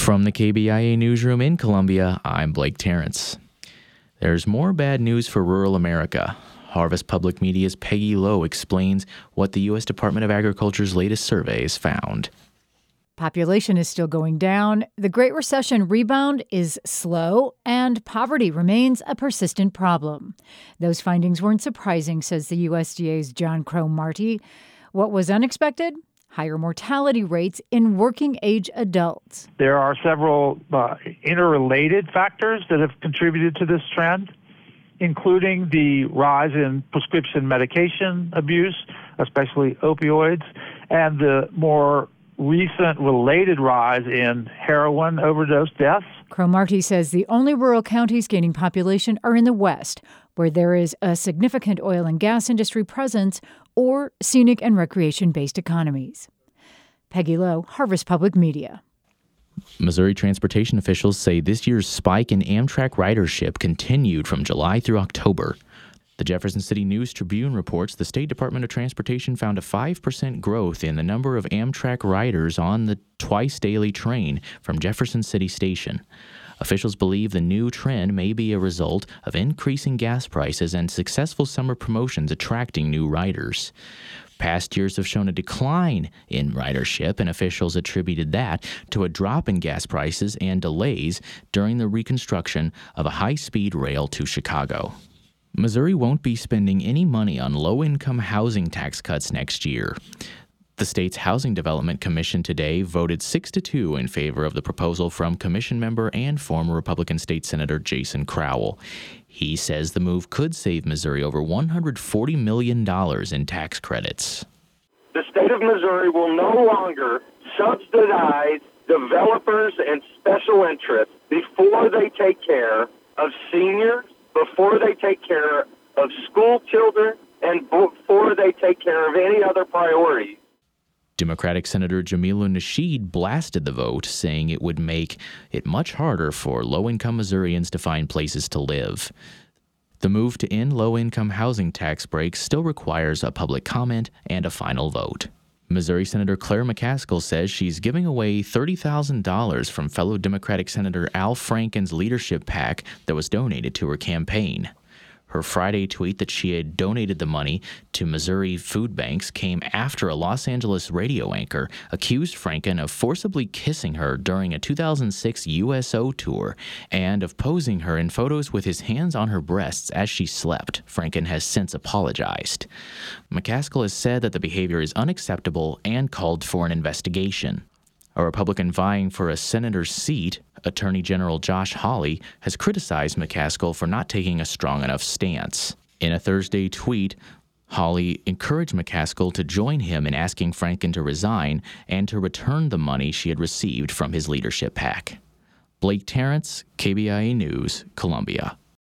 From the KBIA newsroom in Columbia, I'm Blake Terrence. There's more bad news for rural America. Harvest Public Media's Peggy Lowe explains what the U.S. Department of Agriculture's latest survey has found. Population is still going down, the Great Recession rebound is slow, and poverty remains a persistent problem. Those findings weren't surprising, says the USDA's John Cromartie. What was unexpected? Higher mortality rates in working-age adults. There are several interrelated factors that have contributed to this trend, including the rise in prescription medication abuse, especially opioids, and the more recent related rise in heroin overdose deaths. Cromartie says the only rural counties gaining population are in the West, where there is a significant oil and gas industry presence or scenic and recreation-based economies. Peggy Lowe, Harvest Public Media. Missouri transportation officials say this year's spike in Amtrak ridership continued from July through October. The Jefferson City News Tribune reports the State Department of Transportation found a 5% growth in the number of Amtrak riders on the twice-daily train from Jefferson City Station. Officials believe the new trend may be a result of increasing gas prices and successful summer promotions attracting new riders. Past years have shown a decline in ridership, and officials attributed that to a drop in gas prices and delays during the reconstruction of a high-speed rail to Chicago. Missouri won't be spending any money on low-income housing tax cuts next year. The state's Housing Development Commission today voted 6-2 in favor of the proposal from Commission member and former Republican State Senator Jason Crowell. He says the move could save Missouri over $140 million in tax credits. The state of Missouri will no longer subsidize developers and special interests before they take care of seniors, before they take care of school children, and before they take care of any other priorities. Democratic Senator Jamila Nasheed blasted the vote, saying it would make it much harder for low-income Missourians to find places to live. The move to end low-income housing tax breaks still requires a public comment and a final vote. Missouri Senator Claire McCaskill says she's giving away $30,000 from fellow Democratic Senator Al Franken's leadership PAC that was donated to her campaign. Her Friday tweet that she had donated the money to Missouri food banks came after a Los Angeles radio anchor accused Franken of forcibly kissing her during a 2006 USO tour and of posing her in photos with his hands on her breasts as she slept. Franken has since apologized. McCaskill has said that the behavior is unacceptable and called for an investigation. A Republican vying for a senator's seat, Attorney General Josh Hawley, has criticized McCaskill for not taking a strong enough stance. In a Thursday tweet, Hawley encouraged McCaskill to join him in asking Franken to resign and to return the money she had received from his leadership PAC. Blake Terrence, KBIA News, Columbia.